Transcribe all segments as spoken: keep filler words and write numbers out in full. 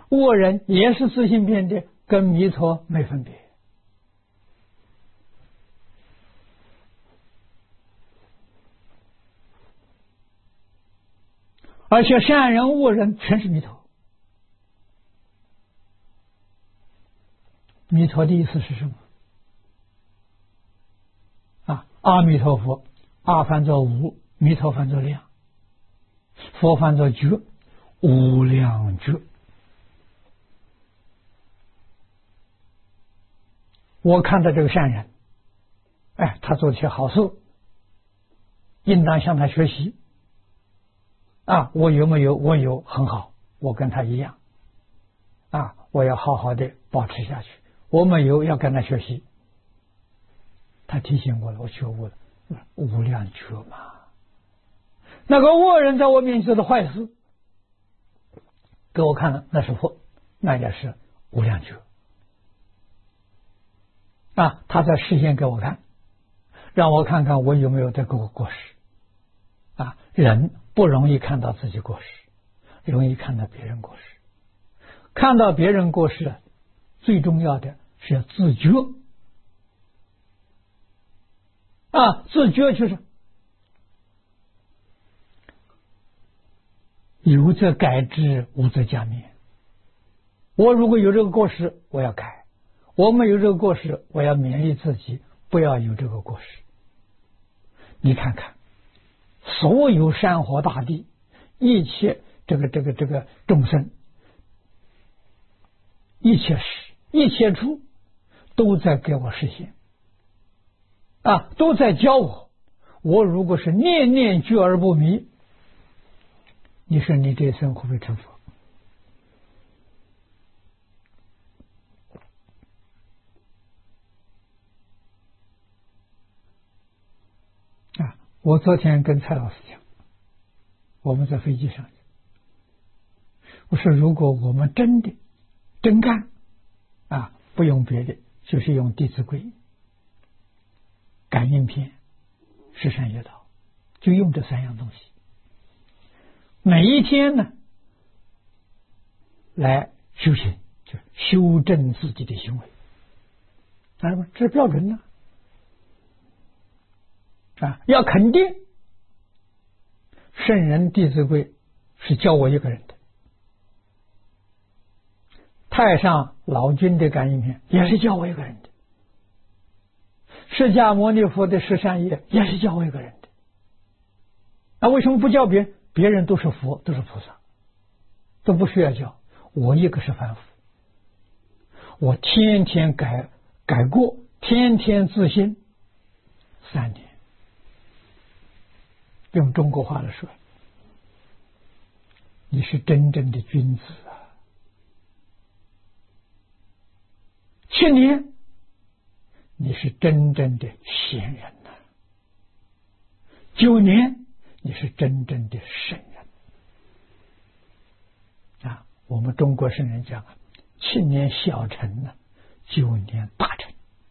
恶人也是自性变的，跟弥陀没分别。而且善人恶人全是弥陀。弥陀的意思是什么？啊，阿弥陀佛，阿翻作无，弥陀翻作量，佛翻作觉，无量觉。我看到这个善人，哎，他做了些好事，应当向他学习。啊，我有没有？我有，很好，我跟他一样。啊，我要好好的保持下去。我没有，要跟他学习。他提醒我了，我觉悟了，无量觉嘛。那个恶人在我面前做的坏事，给我看了，那是佛，那也是无量觉。啊，他在示现给我看，让我看看我有没有这个过失。啊，人不容易看到自己过失，容易看到别人过失。看到别人过失，最重要的是要自觉。啊，自觉就是有则改之，无则加勉。我如果有这个过失，我要改；我没有这个过失，我要勉励自己不要有这个过失。你看看，所有山河大地，一切这个这个这个众生，一切事，一切处，都在给我实现。啊，都在教我。我如果是念念觉而不迷，你说你这一生会不会成佛？啊，我昨天跟蔡老师讲，我们在飞机上，我说如果我们真的真干啊，不用别的，就是用《弟子规》、感应篇、十善业道，就用这三样东西，每一天呢来修行，就修正自己的行为，啊，这是标准呢。啊，要肯定圣人《弟子规》是教我一个人的，太上老君的感应篇也是教我一个人的，释迦牟尼佛的十善业也是教我一个人的。那为什么不教别人？别人都是佛，都是菩萨，都不需要教。我一个是凡夫，我天天改改过，天天自新，三年。用中国话来说，你是真正的君子啊！七年，你是真正的贤人呐、啊；九年，你是真正的圣人啊！我们中国圣人讲啊，七年小臣呢、啊，九年大臣。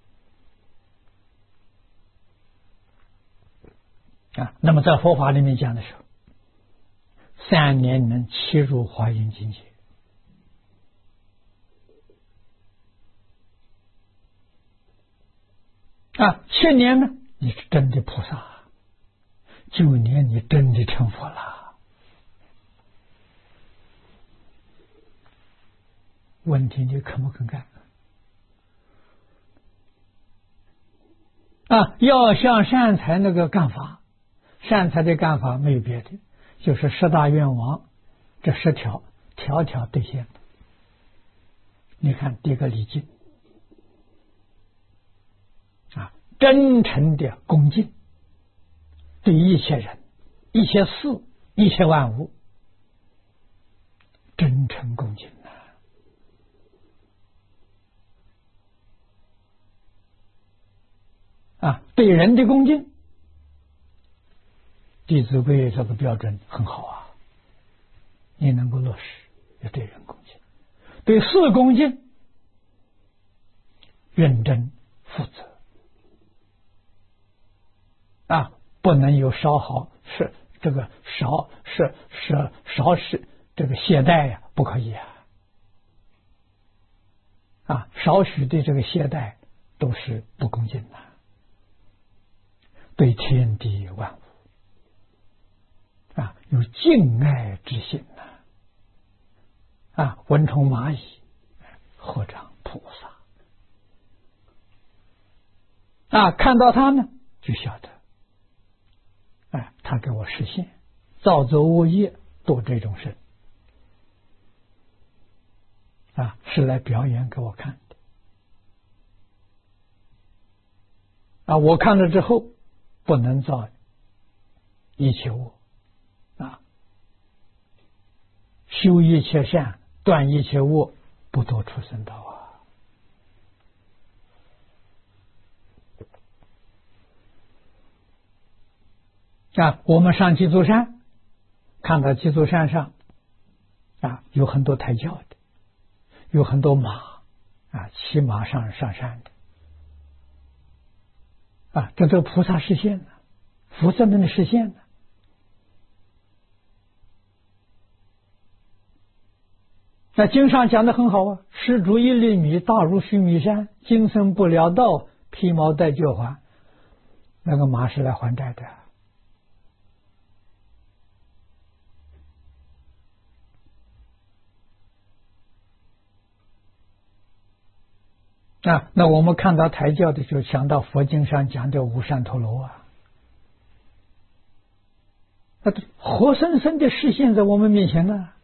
啊，那么在佛法里面讲的时候，三年能切入华严境界。啊，七年呢，你是真的菩萨；九年你真的成佛了。问题你肯不肯干？啊，要像善财那个干法。善财的干法没有别的，就是十大愿望这十条条条兑现。你看第一个礼敬啊，真诚的恭敬，对一切人、一切事、一切万物，真诚恭敬啊！啊，对人的恭敬。弟子规这个标准很好啊，你能够落实，要对人恭敬，对事恭敬，认真负责啊，不能有稍好是这个少是是少是这个懈怠呀、啊，不可以啊！ 啊，少许的这个懈怠都是不恭敬的，对天地万物啊有敬爱之心呐。啊，蚊虫蚂蚁合掌菩萨啊，看到他呢就晓得，哎，他给我实现造作恶业度这种生啊，是来表演给我看的啊，我看了之后不能造一切恶啊，修一切善，断一切恶，不堕畜生道啊！啊，我们上基督山，看到基督山上啊有很多抬轿的，有很多马啊骑马上上山的啊，这都菩萨实现了，菩萨们的实现了。那经上讲的很好啊，施主一粒米，大如须弥山，今生不了道，披毛戴脚还。那个马是来还债的啊。那我们看到抬轿的，就想到佛经上讲的五善陀罗啊，那活生生的实现在我们面前了。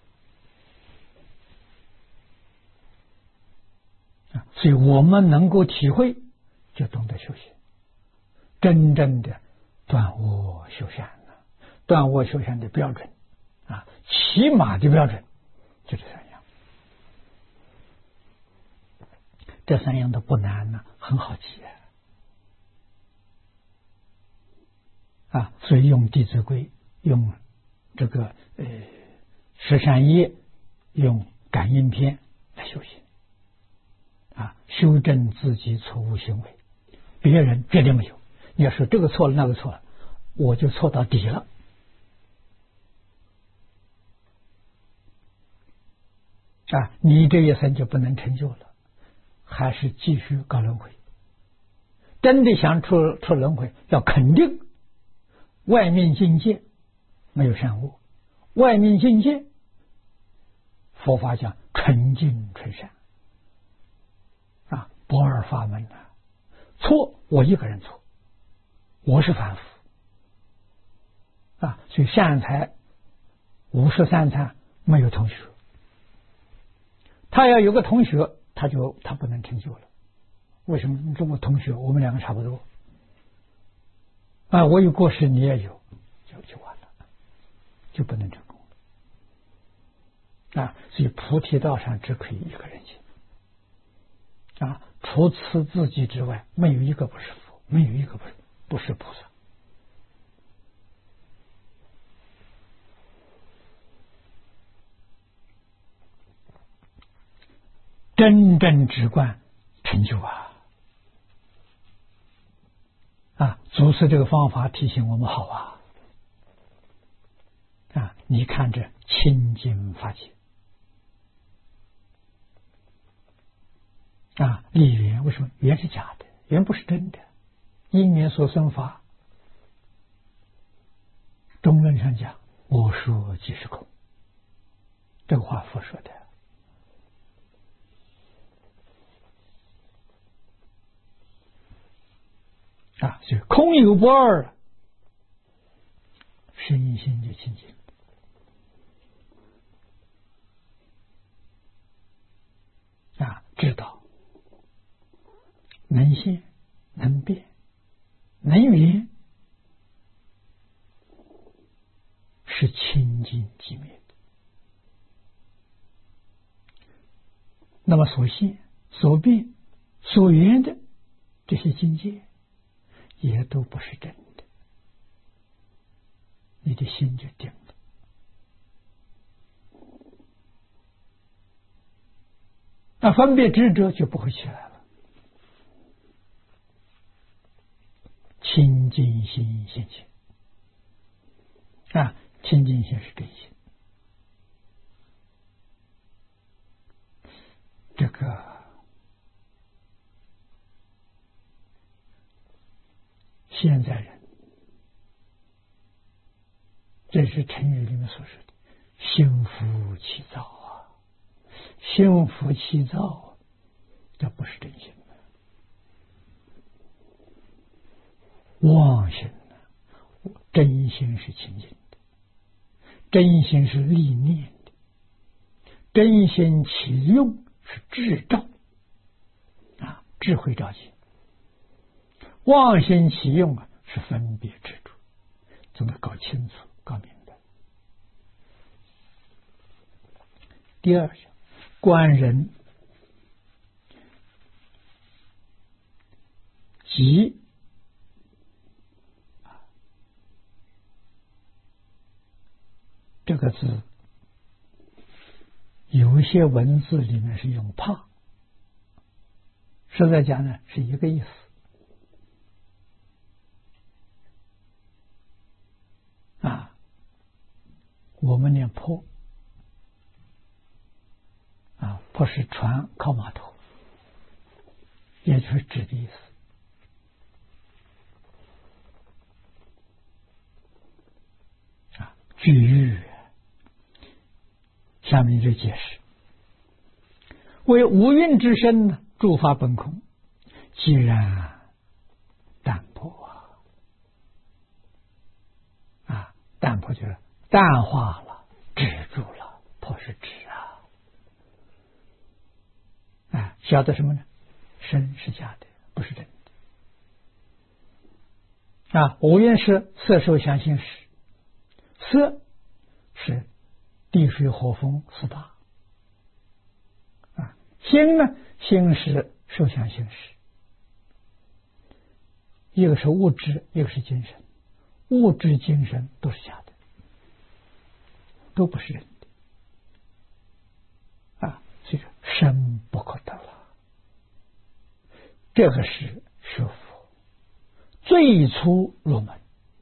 所以我们能够体会，就懂得修行，真正的断恶修善了。断恶修善的标准啊，起码的标准就这三样。这三样都不难呢，很好记啊。啊，所以用《弟子规》，用这个呃十善业，用感应篇来修行。啊，修正自己错误行为，别人绝对没有。你要说这个错了那个错了，我就错到底了。啊，你这一生就不能成就了，还是继续搞轮回。真的想出出轮回，要肯定外面境界没有善恶，外面境界佛法讲纯净纯善。不二法门的错，我一个人错，我是凡夫啊，所以善财五十三参没有同学，他要有个同学，他就他不能成就了。为什么？中国同学，我们两个差不多啊，我有过失，你也有，就就完了，就不能成功啊。所以菩提道上只可以一个人行啊。除此自己之外，没有一个不是佛，没有一个不是不是菩萨。真正直观成就啊！啊，祖师这个方法提醒我们好啊！啊，你看这清净法界。啊，立缘为什么？缘是假的，缘不是真的。因缘所生法，中论上讲，我说即是空。这个话佛说的。啊，所以空有不二，身心就清净。啊，知道。能现能变能缘，是清净寂灭的。那么所现所变所缘的这些境界也都不是真的，你的心就定了。那分别执着就不会起来了。清净心现前啊，清净心是真心。这个现在人，这是成语里面所说的心浮气躁啊，心浮气躁，这不是真心的，妄心的，真心是清净的，真心是立念的，真心起用是智照啊，智慧照见。妄心起用啊，是分别执着，总得搞清楚、搞明白。第二项，观人即这个字，有一些文字里面是用怕，实在讲呢是一个意思。啊，我们念泊啊，泊是船靠码头，也就是指的意思。啊，句喻下面就解释：为无蕴之身呢，诸法本空，既然淡泊啊，淡泊就是淡化了，止住了，泊是止啊。啊，晓得什么呢？身是假的，不是真的。啊，无蕴是色受想行识，色是地水火风四大。啊，心呢？心是受想行识，一个是物质，一个是精神。物质、精神都是假的，都不是真的。啊，所以说身不可得了。这个是学佛最初入门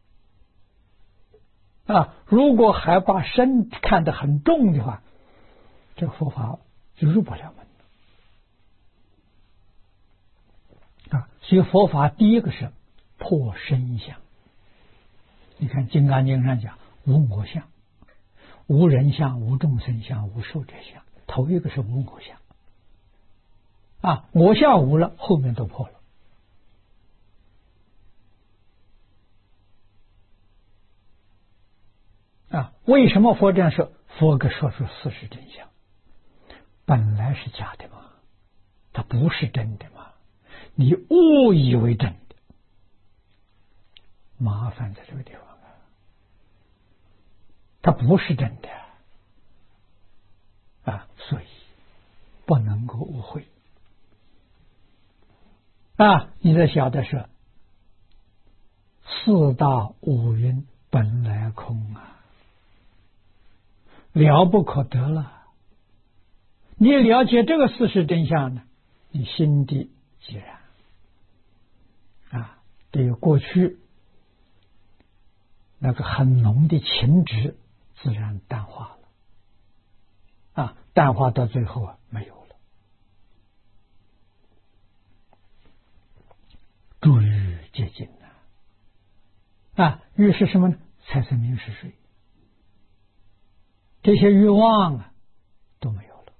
啊！如果还把身看得很重的话，这个佛法就入不了门啊！所以佛法第一个是破身相。你看《金刚经》上讲无我相、无人相、无众生相、无寿者相，头一个是无我相啊，我相无了，后面都破了。啊，为什么佛这样说？佛给说出事实真相，本来是假的嘛，它不是真的嘛，你误以为真的，麻烦在这个地方啊，它不是真的啊，所以不能够误会啊！你得晓得是四大五蕴本来空啊，了不可得了。你了解这个事实真相呢，你心地自然啊，对于过去那个很浓的情执自然淡化了啊，淡化到最后啊没有了。诸欲皆尽呐啊，欲是什么呢？财色名食睡，这些欲望啊都没有了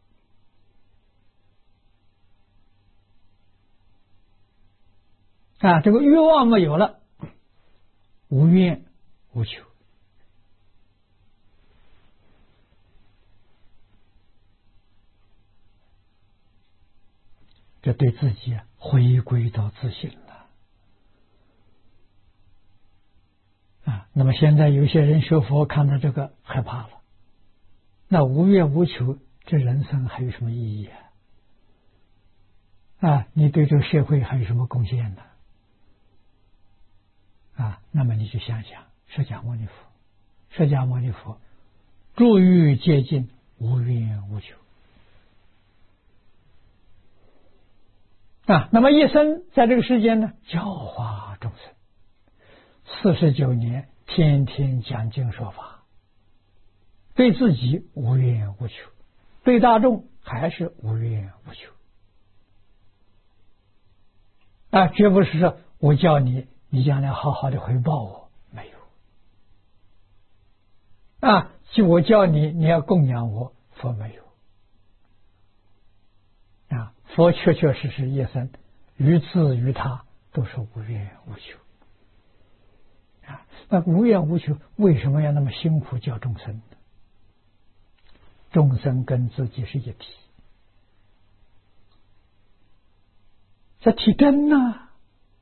啊，这个欲望没有了，无怨无求，这对自己啊回归到自信了啊。那么现在有些人学佛看到这个害怕了，那无怨无求，这人生还有什么意义啊？啊，你对这个社会还有什么贡献呢？啊，那么你就想想释迦牟尼佛，释迦牟尼佛诸欲皆尽，无怨无求啊。那么一生在这个世间呢，教化众生，四十九年天天讲经说法，对自己无怨无求，对大众还是无怨无求啊，绝不是说我叫你你将来好好的回报我，没有啊。就我教你，你要供养我，佛没有啊。佛确确实实一生于自于他都是无怨无求啊。那无怨无求，为什么要那么辛苦教众生呢？众生跟自己是一体，这体真呐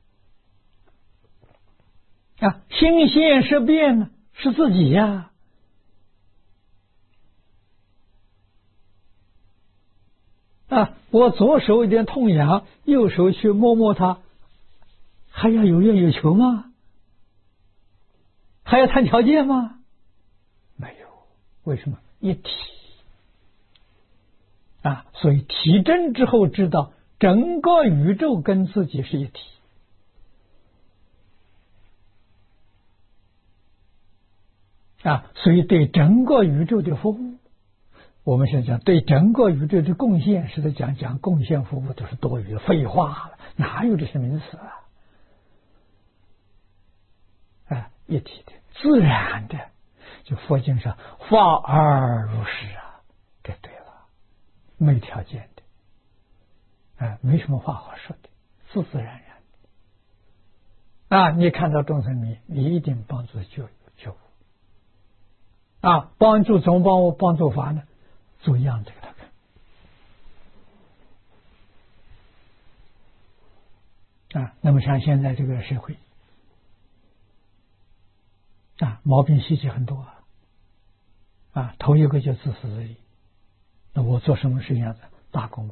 啊，心现识变呢，是自己呀。啊，我左手有点痛痒，右手去摸摸它，还要有怨有求吗？还要谈条件吗？没有，为什么？一体啊，所以体真之后知道整个宇宙跟自己是一体啊，所以对整个宇宙的服务，我们现在讲对整个宇宙的贡献，是在讲讲贡献服务都是多余的废话了，哪有这些名词啊？啊，一体的、自然的，就佛经上化而如是啊，这对了，没条件的，啊，没什么话好说的，自自然然的。啊，你看到众生迷，你一定帮助救救啊，帮助怎么帮我帮助法呢？做样子给他看啊。那么像现在这个社会啊，毛病习气很多啊，啊，头一个就自私自利。那我做什么事情大公无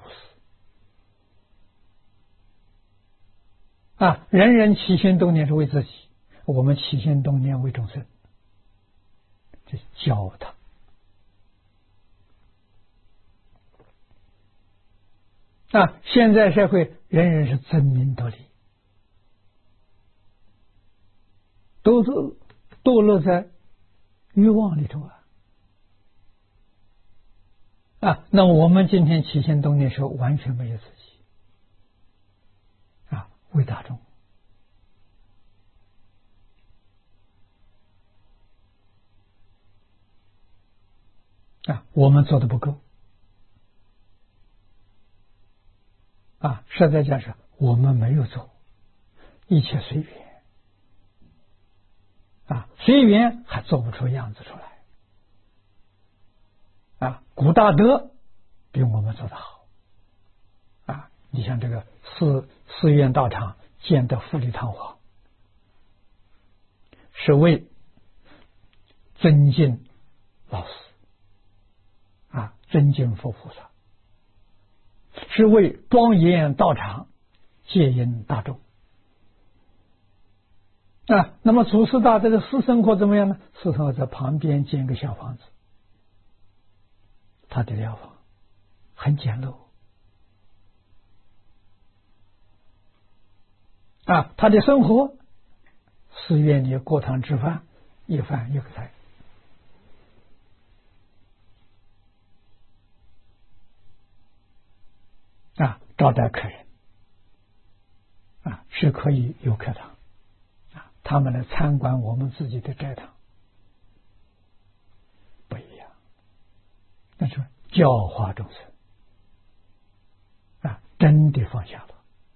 私啊，人人起心动念是为自己，我们起心动念为众生，这教他。啊，现在社会人人是争名夺利，都是堕落在欲望里头啊。啊，那我们今天起心动念的时候，完全没有自己啊，为大众啊，我们做的不够啊，实在讲是我们没有做，一切随缘啊，随缘还做不出样子出来啊。古大德比我们做得好啊，你像这个寺寺院道场建得富丽堂皇，是为尊敬老师啊，尊敬佛菩萨，是为庄严道场，戒引大众啊。那么祖师大德的私生活怎么样呢？私生活在旁边建个小房子，他的疗房很简陋啊，他的生活寺院里过堂吃饭，一饭一个菜啊，招待客人啊，是可以有课堂啊，他们来参观我们自己的斋堂，不一样，那是教化众生啊，真的放下了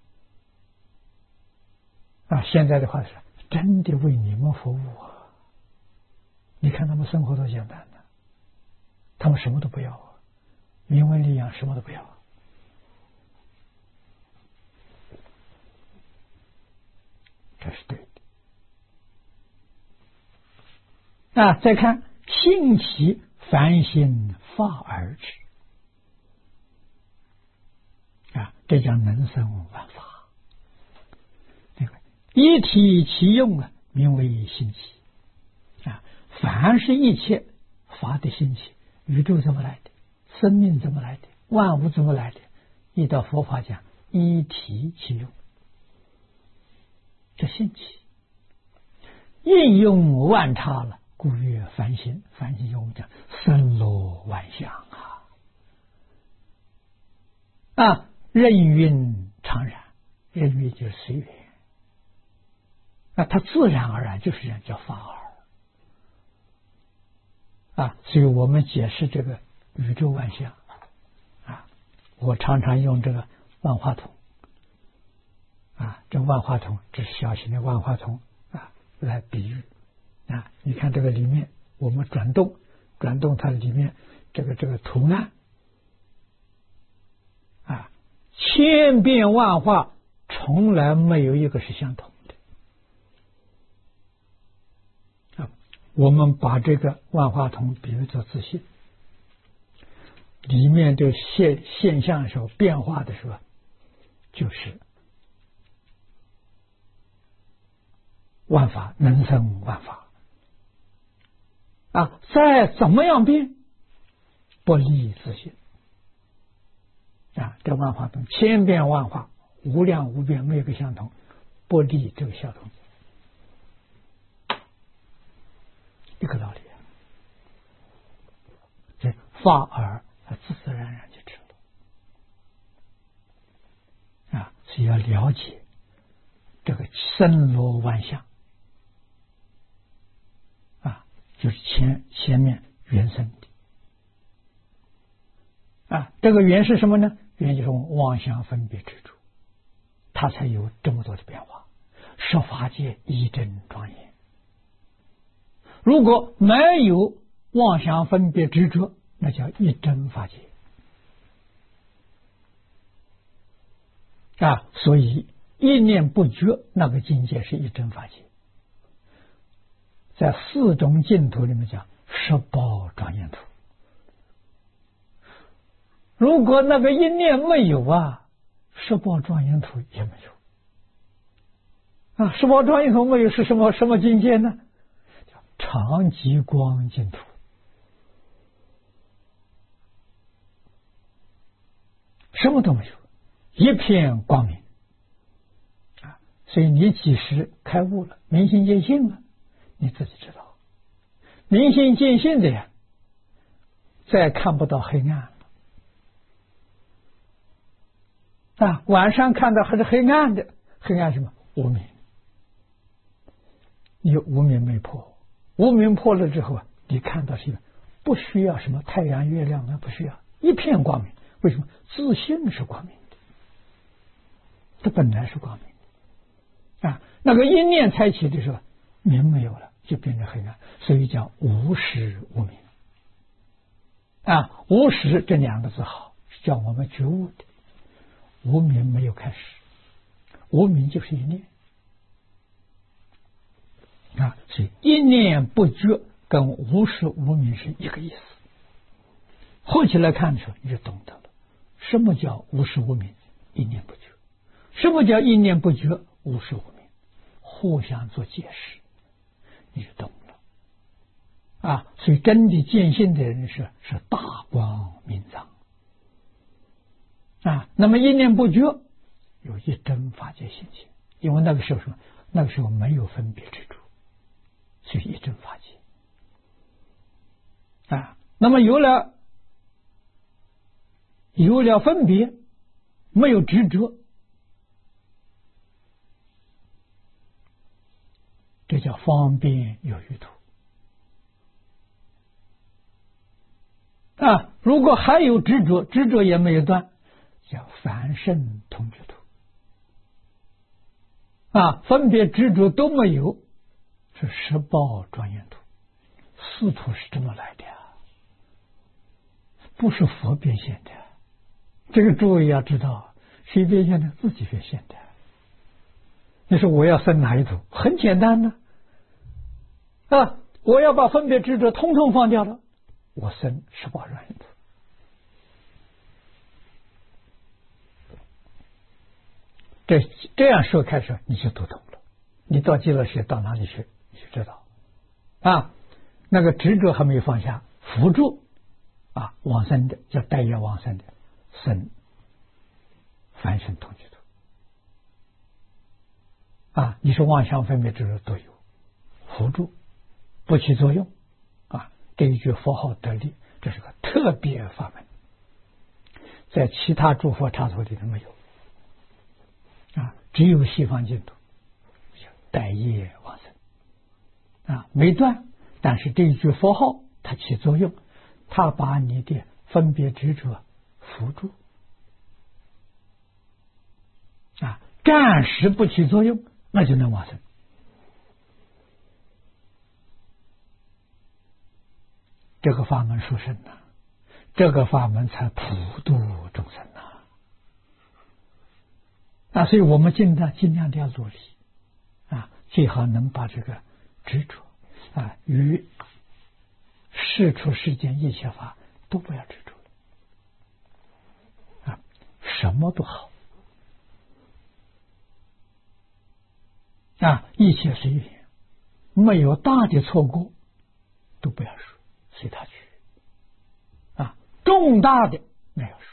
啊。现在的话是真的为你们服务啊，你看他们生活多简单呢，他们什么都不要啊，名闻利养什么都不要啊，这是对的啊。再看信其凡心发而止啊，这叫能生万法。一体其用啊，名为心起啊。凡是一切法的兴起，宇宙怎么来的？生命怎么来的？万物怎么来的？一到佛法讲，一体其用，这兴起应用万差了，故曰凡心。凡心就我们讲森罗万象啊啊，任运常然，任运就是随缘啊，它自然而然就是这样，叫法尔啊。所以我们解释这个宇宙万象啊，我常常用这个万花筒啊，这万花筒这是小型的万花筒啊，来比喻啊。你看这个里面，我们转动转动它里面这个这个图案啊，千变万化，从来没有一个是相同的啊。我们把这个万花筒比喻作自信，里面的现现象的时候变化的时候，就是万法能生万法啊，再怎么样变，不离自性啊。这万法中千变万化，无量无边，没有一个相同，不离这个相同，一个道理啊。这法尔它自自然然就知道啊，所以要了解这个森罗万象啊，就是前前面原生的啊。这个原是什么呢？原就是妄想分别执着，它才有这么多的变化。十法界一真庄严，如果没有妄想分别执着，那叫一真法界啊。所以一念不觉，那个境界是一真法界。在四种净土里面讲十宝庄严土，如果那个一念没有啊，十宝庄严土也没有啊。十宝庄严土没有是什么什么境界呢？叫常极光净土，什么都没有，一片光明啊。所以你即使开悟了，明心见性了，你自己知道，明心见性的呀，再看不到黑暗啊。晚上看到还是黑暗的，黑暗什么？无明。你无明没破，无明破了之后啊，你看到是一个不需要什么太阳月亮啊，不需要，一片光明。为什么？自性是光明的，它本来是光明的啊。那个一念才起的时候，明没有了，就变成黑暗，所以叫无始无明啊。无始这两个字好，是叫我们觉悟的。无明没有开始，无明就是一念啊，所以一念不觉跟无始无明是一个意思。后期来看的时候，你就懂得了什么叫无始无明，一念不觉；什么叫一念不觉，无始无明，互相做解释，你就懂了啊。所以真的见性的人是是大光明藏啊。那么一念不觉，有一真法界现前，因为那个时候什么？那个时候没有分别执着，所以一真法界啊。那么有了有了分别，没有执着，这叫方便有余土啊。如果还有执着，执着也没有断，叫凡圣同居土啊。分别执着都没有，是十报庄严土。四土是这么来的，不是佛变现的。这个诸位要知道，谁变现的？自己变现的。你说我要生哪一土？很简单呢啊！我要把分别执着通通放掉了，我生十八庄严土。这这样说开始，你就读懂了。你到极乐世界到哪里去，你就知道啊。那个执着还没有放下，辅助啊往生的，叫待业往生的，生凡圣同居土啊。你说妄想分别执着都有，辅助不起作用啊。这一句佛号得力，这是个特别法门，在其他诸佛刹土里头没有啊，只有西方净土待业往生啊，没断，但是这一句佛号它起作用，它把你的分别执着扶住啊，暂时不起作用，那就能往生。这个法门殊胜呐，这个法门才普度众生呐。啊，所以我们尽量尽量的要努力啊，最好能把这个执着啊与世出世间一切法都不要执着啊，什么都好啊，一切随缘，没有大的错过都不要说，随他去啊，重大的没有说。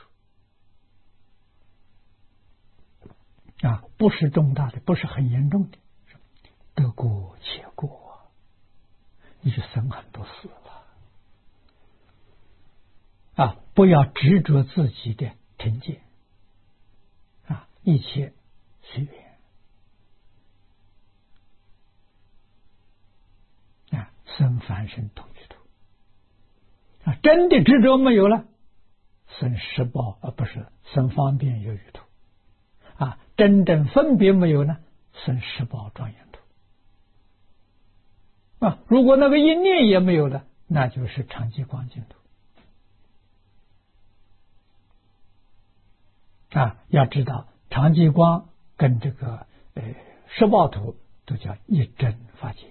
啊，不是重大的，不是很严重的，得过且过，你就省很多事了。啊，不要执着自己的成见，啊，一切随缘。啊，生凡身同居土。啊，真的执着没有了，生十报啊，不是生方便有余土。啊，真正分别没有呢，生十宝庄严土啊。如果那个一念也没有了，那就是常寂光净土啊。要知道，常寂光跟这个呃十报土都叫一真法界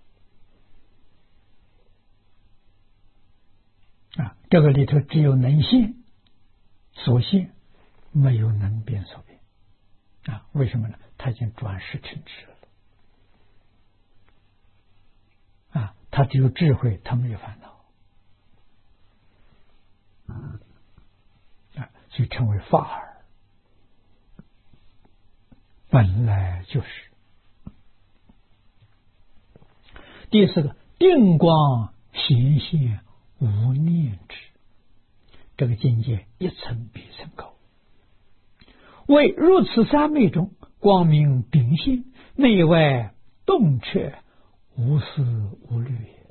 啊。这个里头只有能现所现，没有能变所变。啊，为什么呢？他已经转世成智了啊，他只有智慧，他没有烦恼啊，就成为法尔，本来就是。第四个，定光显现无念智，这个境界一层比一层高。为如此三昧中，光明秉现，内外动彻，无思无虑也。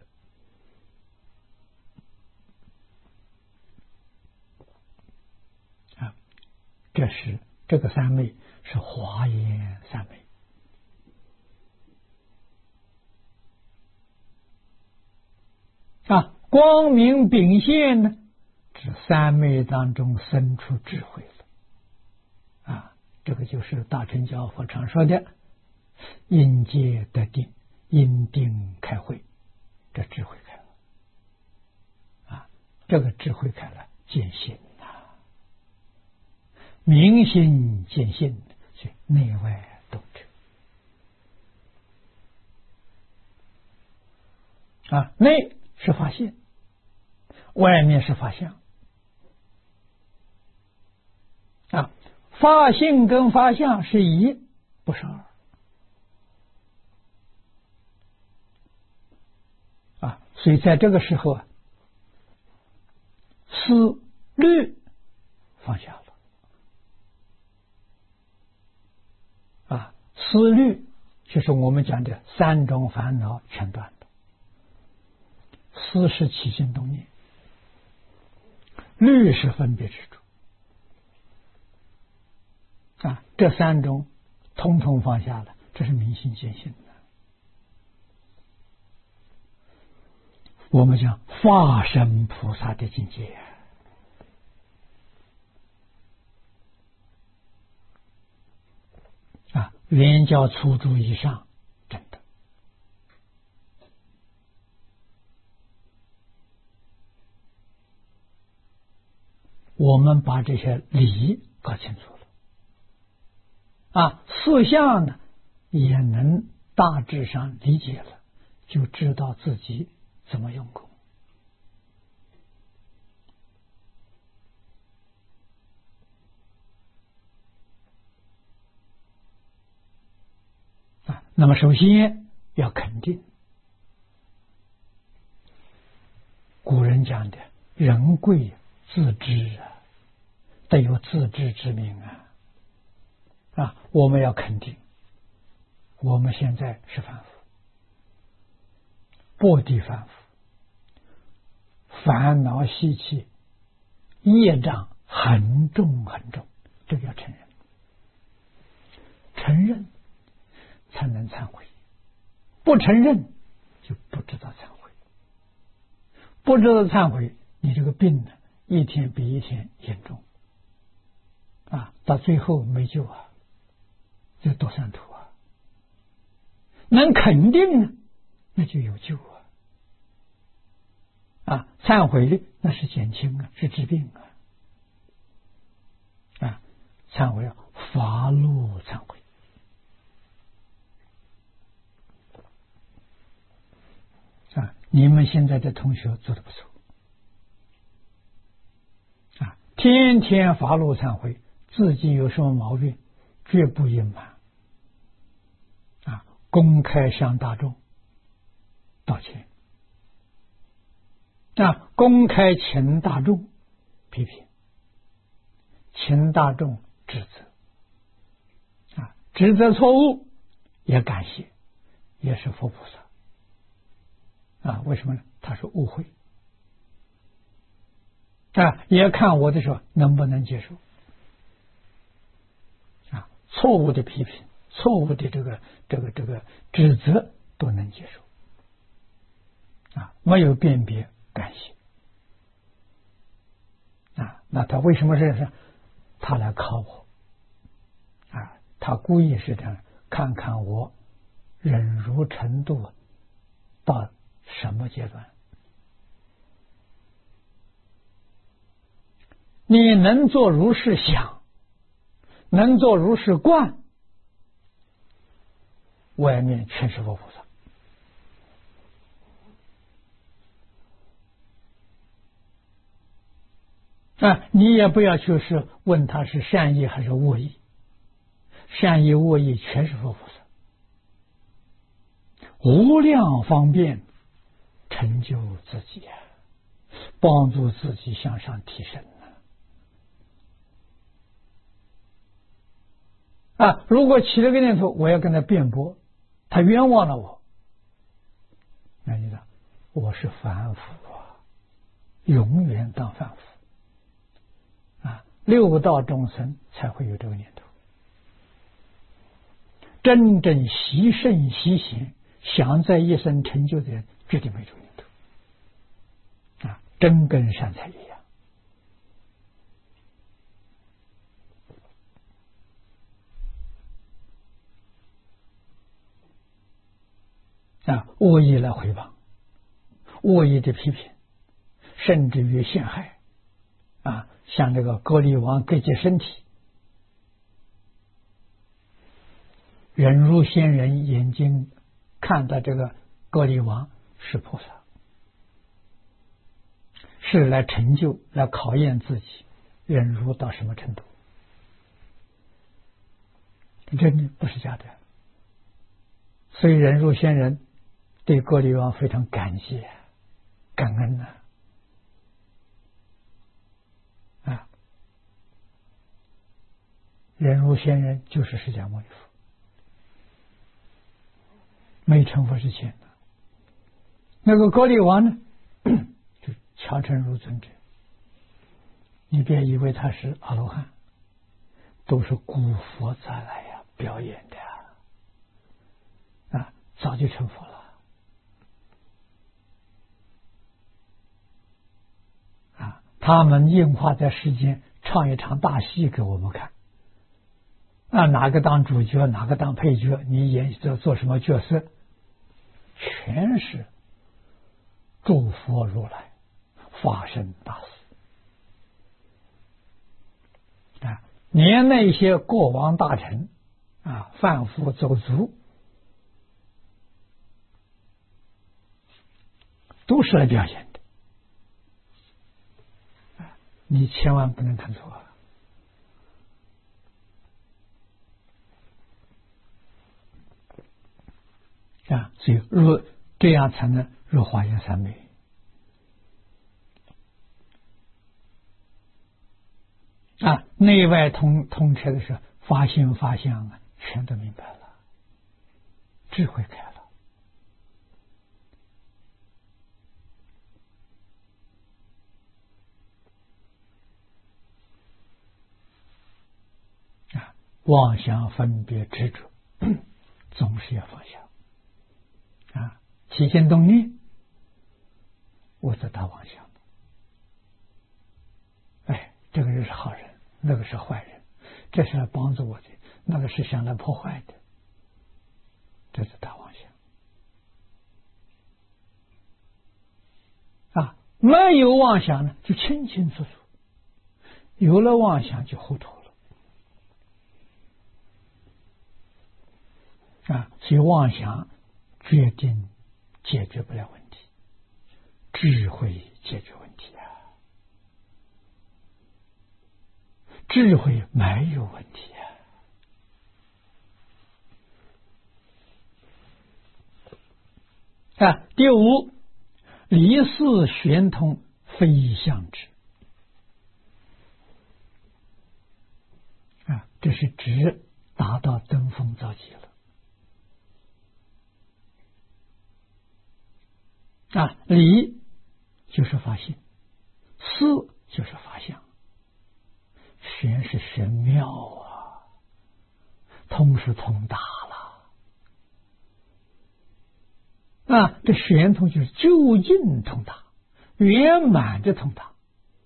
啊，这是这个三昧是华严三昧。啊，光明秉现呢，指三昧当中生出智慧了。啊，这个就是大乘教佛常说的因戒得定，因定开慧，这智慧开了啊，这个智慧开了，见性呐，明心见性，所以内外动彻啊，内是发现，外面是法相啊。法性跟法相是一，不是二啊，所以在这个时候啊，思虑放下了啊，思虑就是我们讲的三种烦恼全断了。思是起心动念，虑是分别执着。啊，这三种统统放下了，这是明心见性的。我们讲化身菩萨的境界啊，圆教初住以上，真的。我们把这些理搞清楚了。啊，四相呢也能大致上理解了，就知道自己怎么用功啊。那么首先要肯定，古人讲的人贵自知啊，得有自知之明啊。啊，我们要肯定我们现在是凡夫，薄地凡夫，烦恼习气业障很重很重，这个要承认，承认才能忏悔，不承认就不知道忏悔，不知道忏悔，你这个病呢，一天比一天严重啊，到最后没救啊，就堕三途啊。能肯定呢，那就有救啊！啊，忏悔的那是减轻啊，是治病啊！啊，忏悔啊，发露忏悔啊！你们现在的同学做的不错啊，天天发露忏悔，自己有什么毛病，绝不隐瞒。公开向大众道歉啊，公开请大众批评，请大众指责啊，指责错误也感谢，也是佛菩萨啊。为什么呢？他是误会啊，也看我的时候能不能接受啊，错误的批评。错误的这个这个这个指责都能接受啊，没有辨别感谢啊。那他为什么是他来考我啊？他故意是这样，看看我忍辱程度到什么阶段。你能做如是想，能做如是观，外面全是佛菩萨啊！你也不要去是问他是善意还是恶意，善意恶意全是佛菩萨，无量方便成就自己啊，帮助自己向上提升啊！啊，如果起了个念头，我要跟他辩驳，他冤枉了我，那你知道我是凡夫啊，永远当凡夫啊！六道众生才会有这个念头，真正习圣习贤，想在一生成就的人，绝对没这个念头啊！真跟善财一样啊！恶意来回谤，恶意的批评，甚至于陷害啊！像这个割力王割截身体，忍辱仙人眼睛看到这个割力王是菩萨，是来成就来考验自己忍辱到什么程度，真的不是假的。所以忍辱仙人对割力王非常感谢感恩呐 啊, 啊，忍辱仙人就是释迦牟尼佛，没成佛之前的那个割力王呢，就乔成如尊者，你别以为他是阿罗汉，都是古佛再来呀、啊、表演的啊，早就成佛了啊！他们硬化在世间，唱一场大戏给我们看啊，哪个当主角，哪个当配角，你演做做什么角色，全是诸佛如来发生大事啊！连那些国王大臣啊，贩夫走卒，都是来表演的，你千万不能看错啊！所以入这样才能入华严三昧啊！内外通通彻的时候，发心发相啊，全都明白了智慧开了。啊，妄想分别执着，总是要放下。啊，起心动念，我在打妄想。哎，这个人是好人，那个是坏人，这是来帮助我的，那个是想来破坏的，这是大妄想。啊，没有妄想呢，就清清楚楚；有了妄想，就糊涂了。啊，所以妄想决定解决不了问题，智慧解决问题啊。智慧没有问题啊！啊，第五，离事玄通，非相之。啊，这是指达到登峰造极了。啊，理就是发现，事就是发相。玄是玄妙啊，通是通达了啊！这玄通就是究竟通达，圆满的通达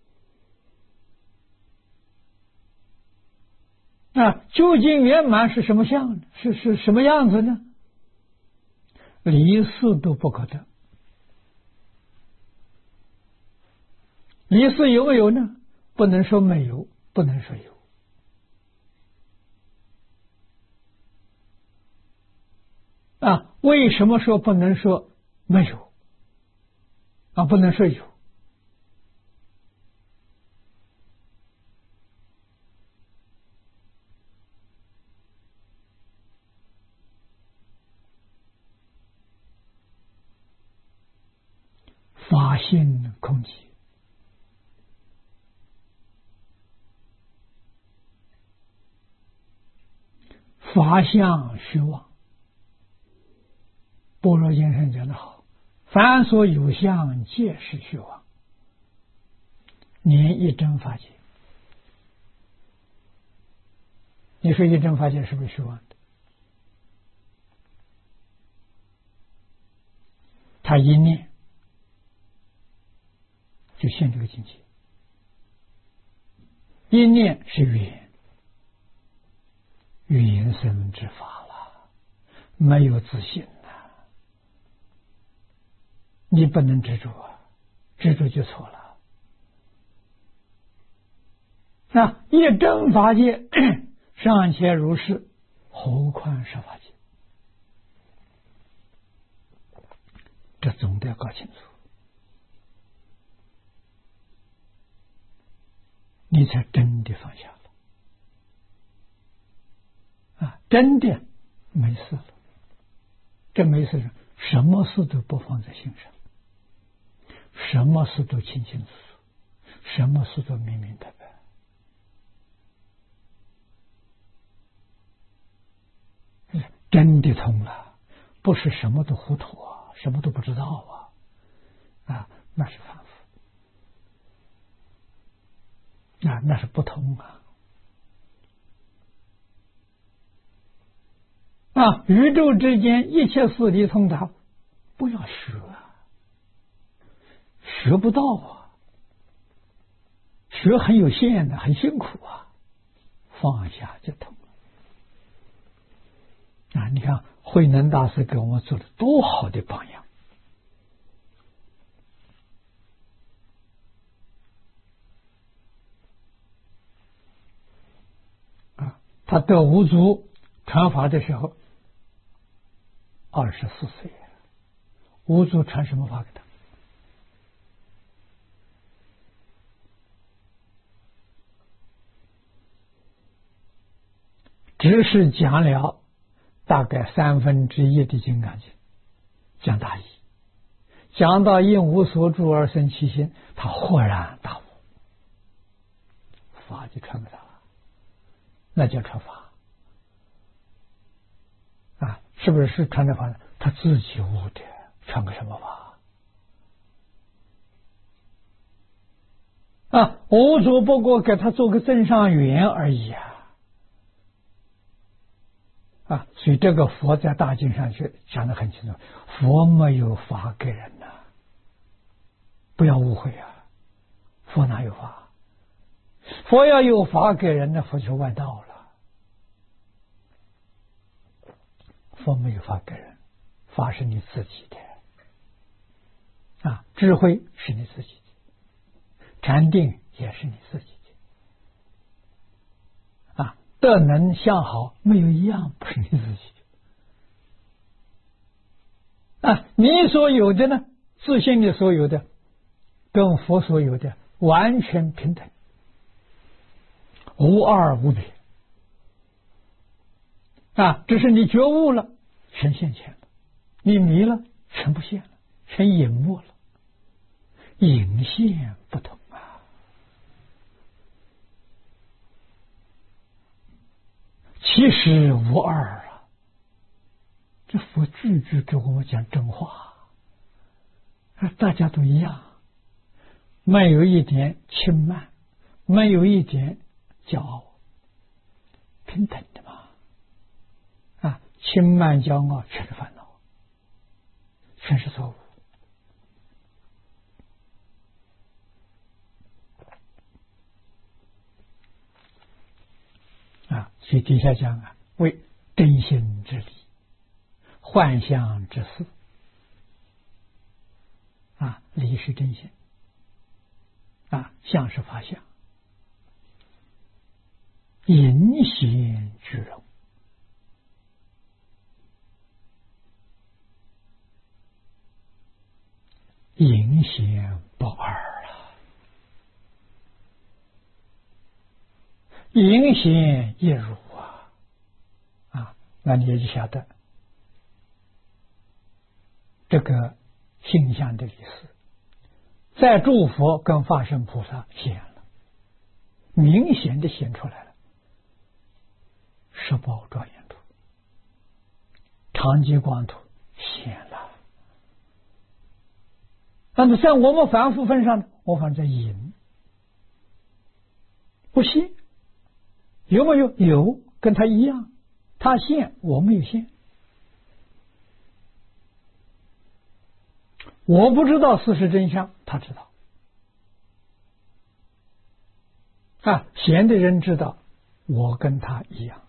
啊！究竟圆满是什么相呢？是是什么样子呢？离事都不可得，离事有没有呢？不能说没有，不能说有。啊，为什么说不能说没有？啊，不能说有。法性空寂，法相虚妄。般若经上讲得好，凡所有相，皆是虚妄。念一真法界，你说一真法界是不是虚妄的？他一念就现这个境界，一念是缘，缘生之法了，没有自信呐，你不能执着啊，执着就错了。那一真法界尚且如是，何况是法界？这总得要搞清楚，你才真的放下了啊！真的没事了。这没事了，什么事都不放在心上，什么事都清清楚楚，什么事都明明白白。真的通了，不是什么都糊涂啊，什么都不知道啊，啊，那是凡夫，啊，那是不通啊。啊，宇宙之间一切事理通达，不要学啊，学不到啊，学很有限的，很辛苦啊，放下就通了。啊，你看慧能大师给我们做的多好的榜样啊！他得五祖传法的时候，二十四岁，五祖传什么法给他？只是讲了大概三分之一的金刚经，讲大义，讲到应无所住而生其心，他豁然大悟，法就传给他了，那叫传法啊！ 是不是是传的法呢？他自己悟的，传个什么法啊？我只不过给他做个增上缘而已啊！啊，所以这个佛在大经上去讲得很清楚，佛没有法给人呐、啊，不要误会啊！佛哪有法？佛要有法给人，那佛就外道了。佛没有法给人，法是你自己的啊，智慧是你自己的，禅定也是你自己的啊，德能相好没有一样不是你自己的啊，你所有的呢，自信你所有的跟佛所有的完全平等，无二无别啊，只是你觉悟了，全现前了；你迷了，全不现了，全隐没了。隐现不同啊，其实无二啊。这佛句句给我们讲真话，大家都一样，没有一点轻慢，没有一点骄傲，平等的嘛。啊，轻慢骄傲全是烦恼，全是错误。啊，所以底下讲啊，为真心之理，幻象之事。啊，理是真心，啊，相是法相，隐显具容。隐显不二啊，隐显一如啊，啊，那你也就晓得这个性相的意思，在诸佛跟法身菩萨显了，明显的显出来了。十宝庄严图、常寂光图显了。但是在我们凡夫分上呢，我反正隐不现，有没有？有，跟他一样，他现我没有现。我不知道事实真相，他知道。啊，闲的人知道，我跟他一样。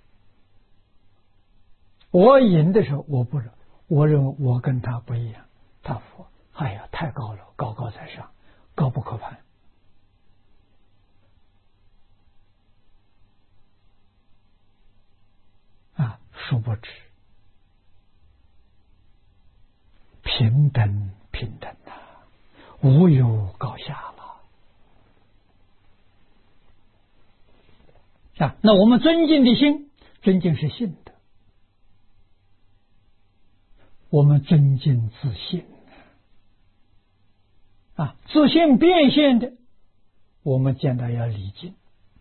我隐的时候，我不知道，我认为我跟他不一样，他佛。哎呀，太高了，高高在上，高不可攀。啊，殊不知平等平等啊，无有高下了。啊，那我们尊敬的心，尊敬是信的，我们尊敬自信。啊，自信变现的，我们见到要礼敬，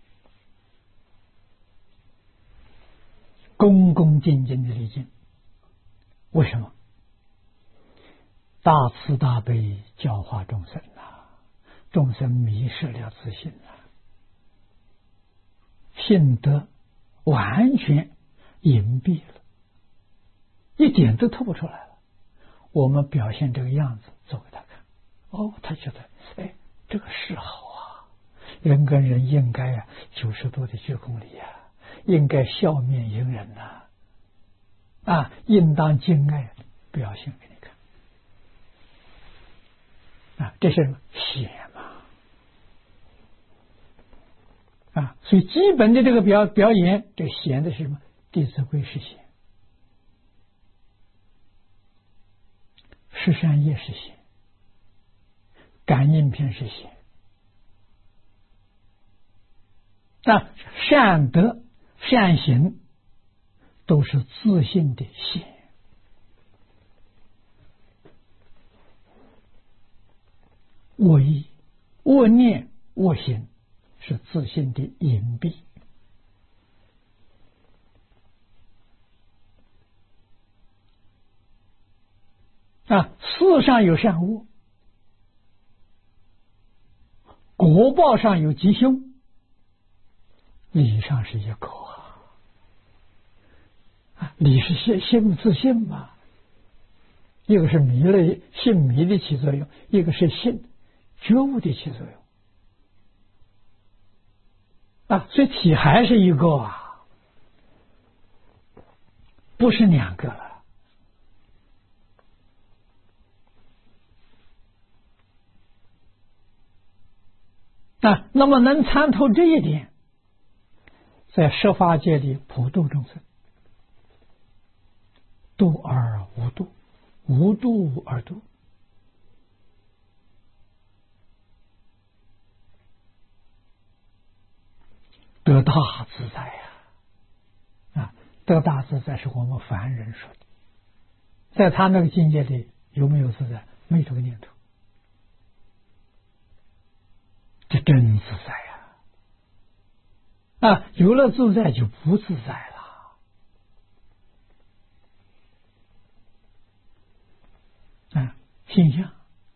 恭恭敬敬的礼敬。为什么？大慈大悲教化众生啊，众生迷失了自信啊，信德完全隐蔽了，一点都透不出来了。我们表现这个样子做给他看。哦，他觉得，哎，这个是好啊！人跟人应该啊，九十度的鞠躬礼啊，应该笑面迎人呐、啊，啊，应当敬爱，表现给你看啊，这是什么？显嘛啊！所以基本的这个表表演，这个显的是什么？《弟子规》是显，十善业是显。感应篇是显，啊，善德、善行都是自信的显，恶意、恶念、恶行是自信的隐蔽。 啊，事上有善恶，果报上有吉凶，理上是一个啊，啊理是信信自信嘛，一个是迷了信迷的起作用，一个是信觉悟的起作用啊，所以体还是一个啊，不是两个了。啊，那么能参透这一点，在十法界里普度众生，度而无度，无度而度，得大自在呀！啊，得大自在是我们凡人说的，在他那个境界里有没有自在？没这个念头。这真自在呀！啊，有了自在就不自在了。啊，心相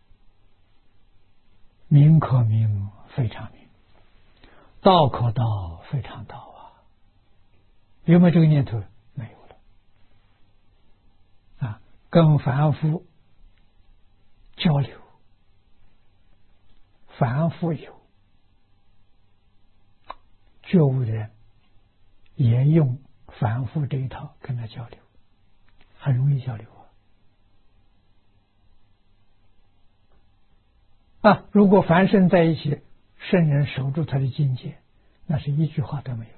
名可名，非常名；道可道，非常道啊！有没有这个念头？没有了。啊，跟凡夫交流，凡夫有。觉悟的人也用凡夫这一套跟他交流，很容易交流啊！啊，如果凡圣在一起，圣人守住他的境界，那是一句话都没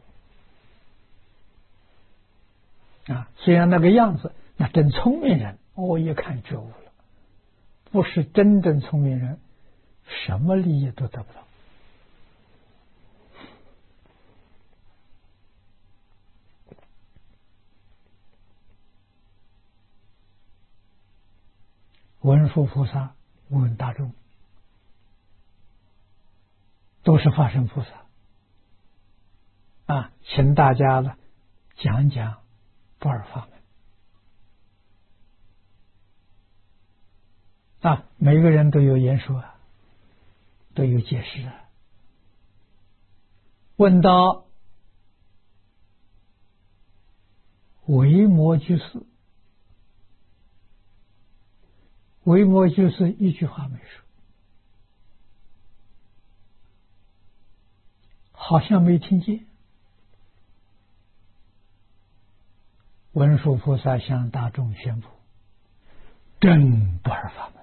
有啊！虽然那个样子，那真聪明人，我一看觉悟了，不是真正聪明人，什么利益都得不到。文殊菩萨问大众，都是法身菩萨啊，请大家呢讲讲不二法门啊，每个人都有言说啊，都有解释啊。问到维摩居士，维摩居士一句话没说，好像没听见。文殊菩萨向大众宣布：真不二法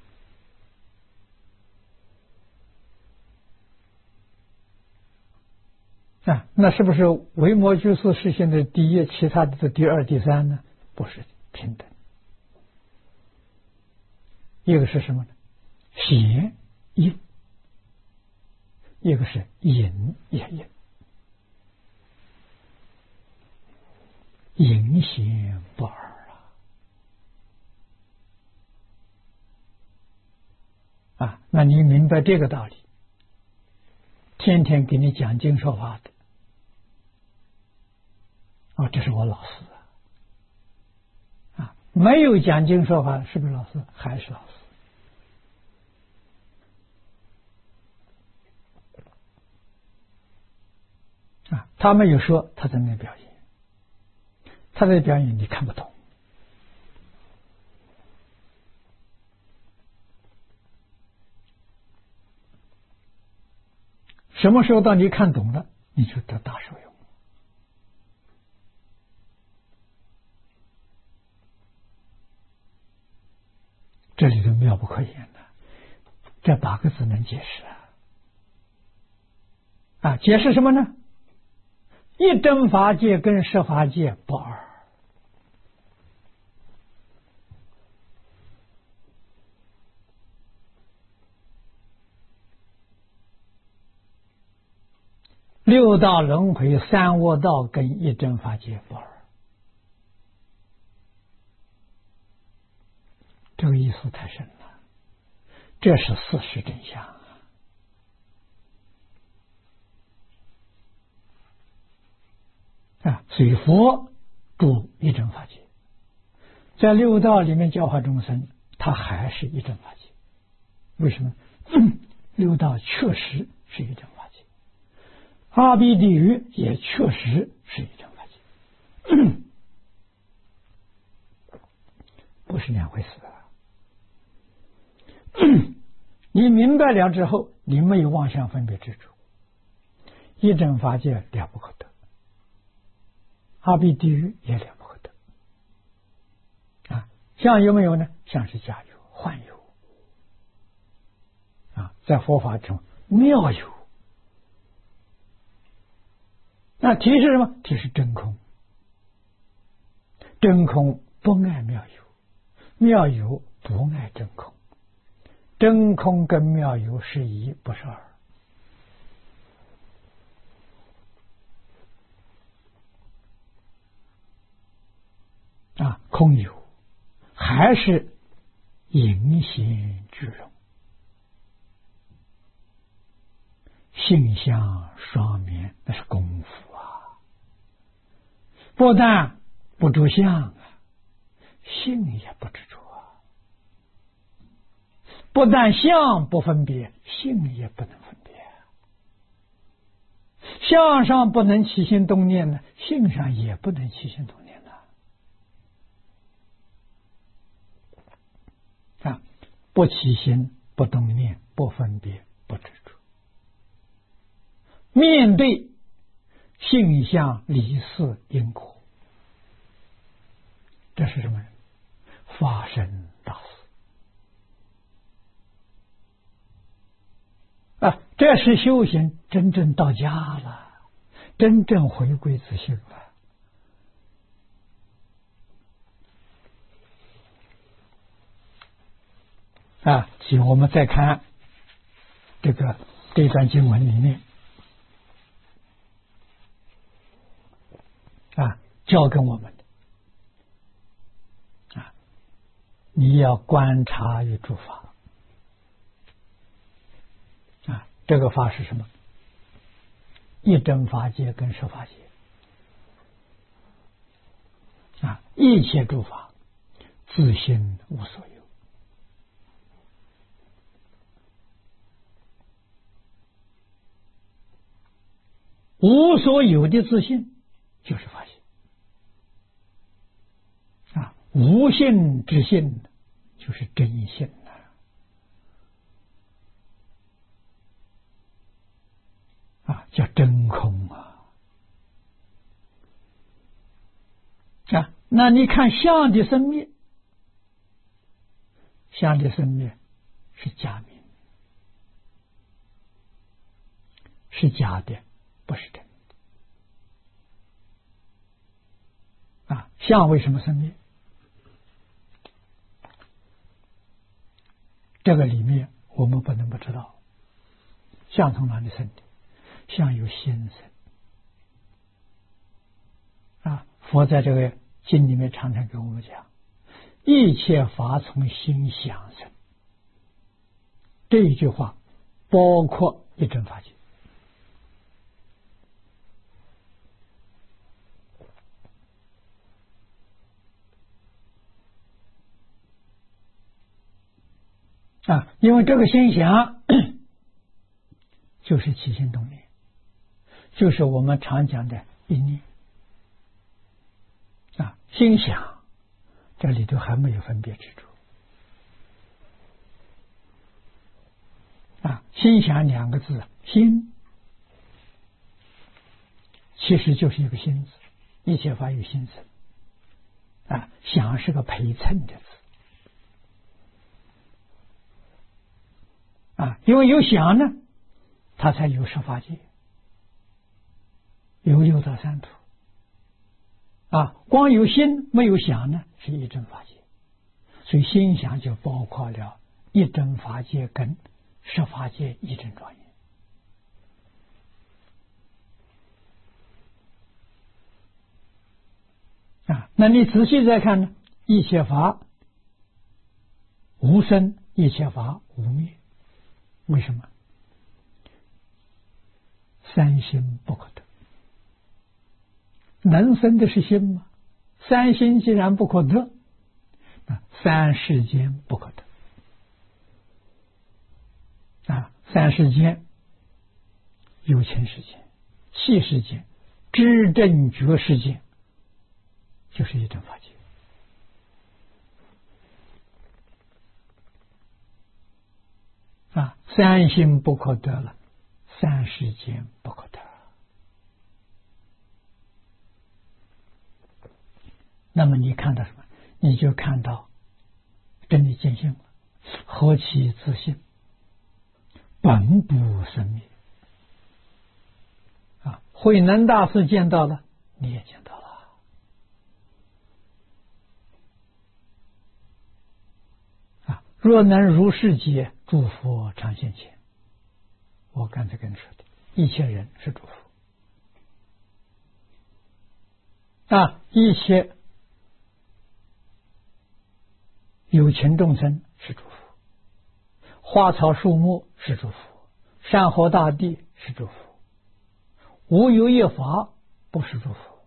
门啊！那是不是维摩居士是现在第一，其他的是第二、第三呢？不是平等。一个是什么呢？显隐，一个是隐也隐，隐显不二啊！啊，那你明白这个道理，天天给你讲经说法的，哦，这是我老师啊！啊，没有讲经说法，是不是老师？还是老师？啊，他没有说他在那表演，他在表演你看不懂。什么时候当你看懂了，你就得大受用。这里头妙不可言的，这八个字能解释啊！啊，解释什么呢？一真法界跟十法界不二。六道轮回、三恶道跟一真法界不二，这个意思太深了，这是事实真相啊！啊，所以佛住一真法界，在六道里面教化众生， 它还是一真法界。为什么？六道确实是一真法界，阿鼻地狱也确实是一真法界，不是两回事啊。你明白了之后，你没有妄想分别执着，一真法界了不可得，阿鼻地狱也了不可得啊。相有没有呢？相是假有、幻有啊，在佛法中妙有。那体是什么？体是真空，真空不爱妙有，妙有不爱真空，真空跟妙有是一，不是二。啊，空有还是隐形具容，性相双面，那是功夫啊！不但不着相啊，性也不执着啊。不但相不分别，性也不能分别。相上不能起心动念呢，性上也不能起心动念呢。啊，不起心，不动念，不分别，不执着。面对性相离事因果，这是什么人？发生大事啊！这是修行真正到家了，真正回归自性了啊！请我们再看这个这段经文里面啊，教给我们的啊，你要观察与诸法啊，这个法是什么？一真法界跟十法界啊，一切诸法自性无所有。无所有的自性就是法性啊，无性之性就是真性啊，叫真空啊啊！那你看相的生灭，相的生灭是假名，是假的，不是真的啊！相为什么生灭？这个里面我们不能不知道，相从哪里生的？相由心生啊！佛在这个经里面常常给我们讲，一切法从心想生。这一句话包括一真法界啊，因为这个心想就是起心动念，就是我们常讲的一念啊，心想这里头还没有分别执着啊，心想两个字，心其实就是一个心字，一切法有心生啊，想是个陪衬的字啊，因为有想呢，它才有十法界，有六道三途啊，光有心没有想呢，是一真法界，所以心想就包括了一真法界跟十法界一真庄严啊。那你仔细再看呢，一切法无生，一切法无灭，为什么？三心不可得，能生的是心吗？三心既然不可得，那三世间不可得。啊，三世间有情世间、气世间、知正觉世间，就是一真法界。啊，三心不可得了，三世间不可得。那么你看到什么？你就看到真理见性了，何其自信，本不生灭。啊，慧能大师见到了，你也见到了。啊，若能如是解，诸佛常现前。我刚才跟你说的，一切人是诸佛。啊，一切有情众生是诸佛，花草树木是诸佛，山河大地是诸佛，无有一法不是诸佛。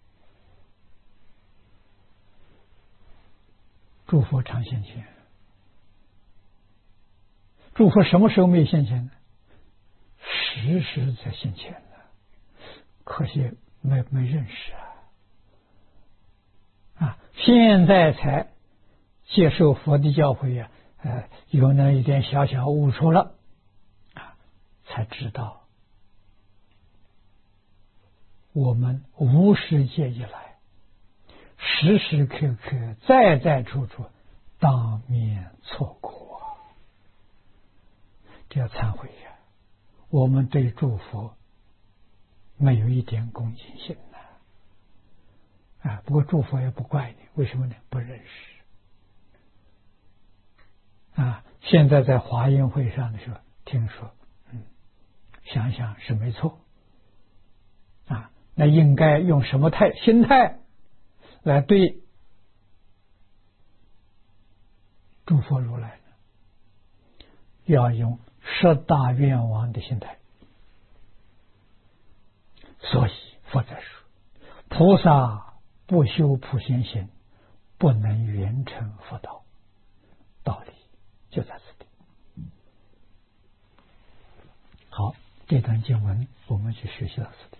诸佛常现前。诸佛什么时候没现前呢？时时在现前呢，可惜没没认识啊！啊，现在才接受佛的教诲呀，呃，有那一点小小悟出了，啊，才知道我们无始界以来，时时刻刻、在在处处当面错过，这要忏悔呀！我们对诸佛没有一点恭敬心呐，啊！不过诸佛也不怪你，为什么呢？不认识。啊，现在在华严会上的时候听说，嗯，想想是没错。啊，那应该用什么态心态来对诸佛如来呢？要用十大愿王的心态。所以佛在说，菩萨不修普贤行，不能圆成佛道。道理就在此地。好，这段经文我们去学习到此地。